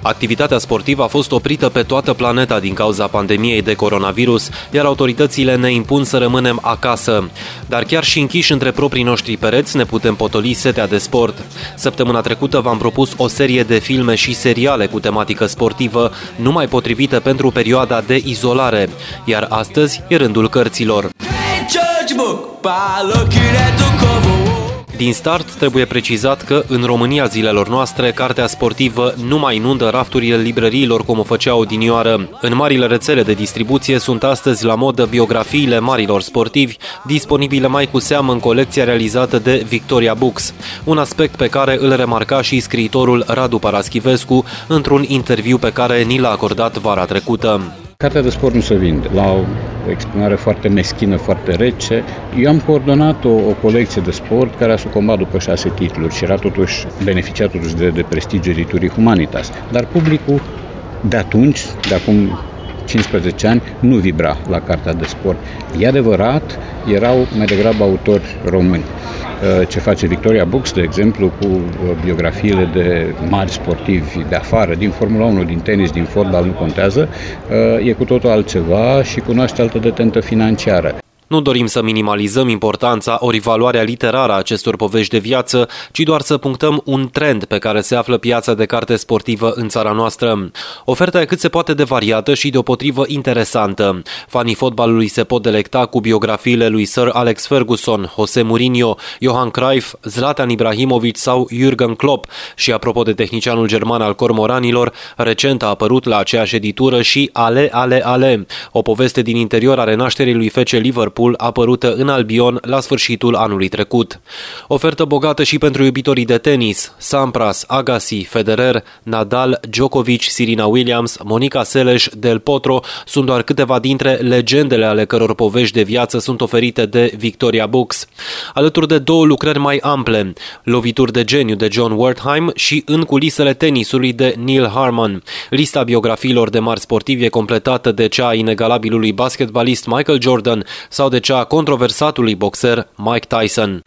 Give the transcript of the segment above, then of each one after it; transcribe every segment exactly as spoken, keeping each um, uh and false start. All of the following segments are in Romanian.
Activitatea sportivă a fost oprită pe toată planeta din cauza pandemiei de coronavirus, iar autoritățile ne impun să rămânem acasă. Dar chiar și închiși între proprii noștri pereți ne putem potoli setea de sport. Săptămâna trecută v-am propus o serie de filme și seriale cu tematică sportivă, numai potrivite pentru perioada de izolare, iar astăzi e rândul cărților. Din start, trebuie precizat că în România zilelor noastre, cartea sportivă nu mai inundă rafturile librăriilor cum o făcea odinioară. În marile rețele de distribuție sunt astăzi la modă biografiile marilor sportivi, disponibile mai cu seamă în colecția realizată de Victoria Books, un aspect pe care îl remarca și scriitorul Radu Paraschivescu într-un interviu pe care ni l-a acordat vara trecută. Cartea de sport nu se vinde. La o exprimare foarte meschină, foarte rece. Eu am coordonat o, o colecție de sport care a sucombat după șase titluri și era totuși, beneficia totuși de, de prestigiu editurii Humanitas. Dar publicul de atunci, de acum cincisprezece ani, nu vibra la cartea de sport. E adevărat, erau mai degrabă autori români. Ce face Victoria Books, de exemplu, cu biografiile de mari sportivi de afară, din Formula unu, din tenis, din fotbal, nu contează, e cu totul altceva și cunoaște altă detentă financiară. Nu dorim să minimalizăm importanța ori valoarea literară a acestor povești de viață, ci doar să punctăm un trend pe care se află piața de carte sportivă în țara noastră. Oferta e cât se poate de variată și deopotrivă interesantă. Fanii fotbalului se pot delecta cu biografiile lui Sir Alex Ferguson, José Mourinho, Johan Cruyff, Zlatan Ibrahimovic sau Jürgen Klopp. Și apropo de tehnicianul german al cormoranilor, recent a apărut la aceeași editură și Ale, Ale, Ale, o poveste din interior a renașterii lui F C Liverpool, apărută în Albion la sfârșitul anului trecut. Ofertă bogată și pentru iubitorii de tenis. Sampras, Agassi, Federer, Nadal, Djokovic, Serena Williams, Monica Seles, Del Potro sunt doar câteva dintre legendele ale căror povești de viață sunt oferite de Victoria Books. Alături de două lucrări mai ample, Lovituri de geniu de John Wertheim și În culisele tenisului de Neil Harman. Lista biografiilor de mari sportivi e completată de cea a inegalabilului basketbalist Michael Jordan sau de cea a controversatului boxer Mike Tyson.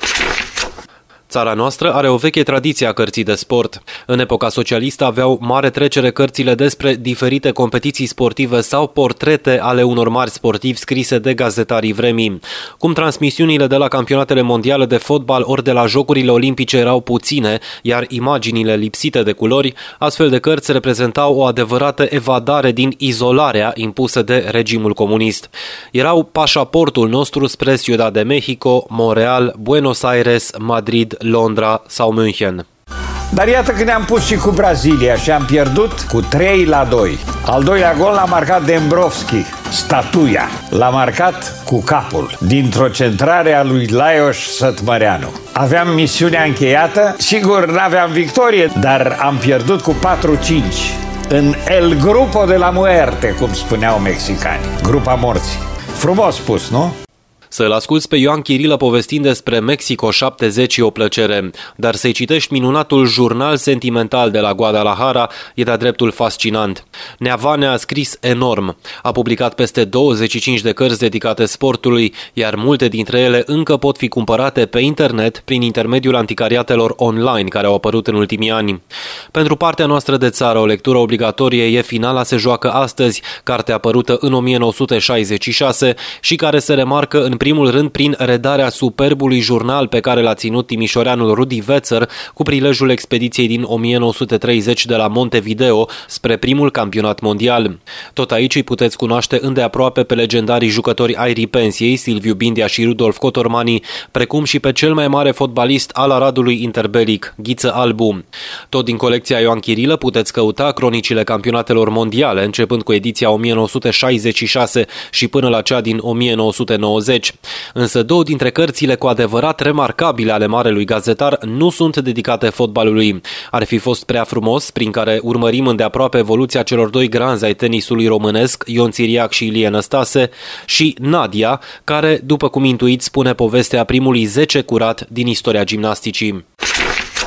Țara noastră are o veche tradiție a cărții de sport. În epoca socialistă aveau mare trecere cărțile despre diferite competiții sportive sau portrete ale unor mari sportivi scrise de gazetarii vremii. Cum transmisiunile de la campionatele mondiale de fotbal ori de la Jocurile Olimpice erau puține, iar imaginile lipsite de culori, astfel de cărți reprezentau o adevărată evadare din izolarea impusă de regimul comunist. Erau pașaportul nostru spre Ciudad de Mexico, Montreal, Buenos Aires, Madrid, Londra sau München. Dar iată că ne-am pus și cu Brazilia și am pierdut cu trei la doi. Al doilea gol l-a marcat Dembrovski, statuia. L-a marcat cu capul, dintr-o centrare a lui Laios Sătmăreanu. Aveam misiunea încheiată, sigur n-aveam victorie, dar am pierdut cu patru cinci. În El Grupo de la Muerte, cum spuneau mexicani. Grupa morții. Frumos spus, nu? Să-l asculți pe Ioan Chirilă povestind despre Mexico șaptezeci e o plăcere, dar să-i citești minunatul jurnal sentimental de la Guadalajara e de-a dreptul fascinant. Neavanea a scris enorm. A publicat peste douăzeci și cinci de cărți dedicate sportului, iar multe dintre ele încă pot fi cumpărate pe internet prin intermediul anticariatelor online care au apărut în ultimii ani. Pentru partea noastră de țară, o lectură obligatorie e Finala se joacă astăzi, carte apărută în o mie nouă sute șaizeci și șase și care se remarcă în primul rând prin redarea superbului jurnal pe care l-a ținut timișoreanul Rudi Wezer cu prilejul expediției din o mie nouă sute treizeci de la Montevideo spre primul campionat mondial. Tot aici îi puteți cunoaște îndeaproape pe legendarii jucători ai pensiei, Silviu Bindia și Rudolf Cotormani, precum și pe cel mai mare fotbalist al Aradului interbelic, Ghiță Albu. Tot din colecția Ioan Chirilă puteți căuta cronicile campionatelor mondiale, începând cu ediția o mie nouă sute șaizeci și șase și până la cea din o mie nouă sute nouăzeci. Însă două dintre cărțile cu adevărat remarcabile ale marelui gazetar nu sunt dedicate fotbalului. Ar fi fost prea frumos, prin care urmărim îndeaproape evoluția celor doi granzi ai tenisului românesc, Ion Țiriac și Ilie Năstase, și Nadia, care, după cum intuiți, spune povestea primului zece curat din istoria gimnasticii.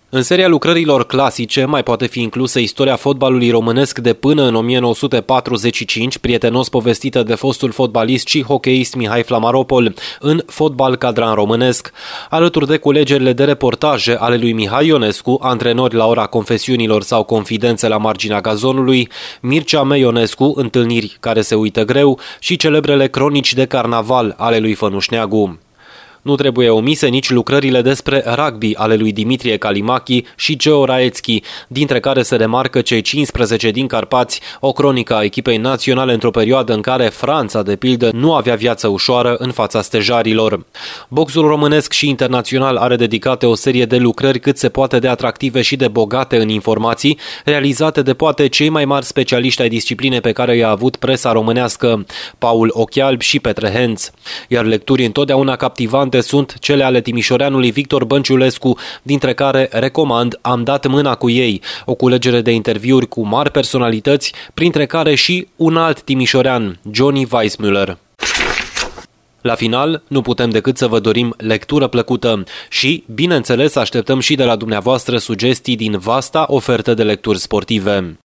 În seria lucrărilor clasice mai poate fi inclusă istoria fotbalului românesc de până în o mie nouă sute patruzeci și cinci, prietenos povestită de fostul fotbalist și hocheist Mihai Flamaropol, în Fotbal Cadran românesc, alături de culegerile de reportaje ale lui Mihai Ionescu, antrenori la ora confesiunilor sau confidențe la marginea gazonului, Mircea Meionescu, întâlniri care se uită greu, și celebrele cronici de carnaval ale lui Fănuș Neagu. Nu trebuie omise nici lucrările despre rugby ale lui Dimitrie Calimachi și Geo Raețchi, dintre care se remarcă cei cincisprezece din Carpați, o cronică a echipei naționale într-o perioadă în care Franța, de pildă, nu avea viață ușoară în fața stejarilor. Boxul românesc și internațional are dedicate o serie de lucrări cât se poate de atractive și de bogate în informații, realizate de poate cei mai mari specialiști ai disciplinei pe care i-a avut presa românească, Paul Ochialb și Petre Henț. Iar lecturi întotdeauna captivante sunt cele ale timișoreanului Victor Bănciulescu, dintre care recomand Am dat mâna cu ei, o culegere de interviuri cu mari personalități, printre care și un alt timișorean, Johnny Weissmuller. La final, nu putem decât să vă dorim lectură plăcută și, bineînțeles, așteptăm și de la dumneavoastră sugestii din vasta ofertă de lecturi sportive.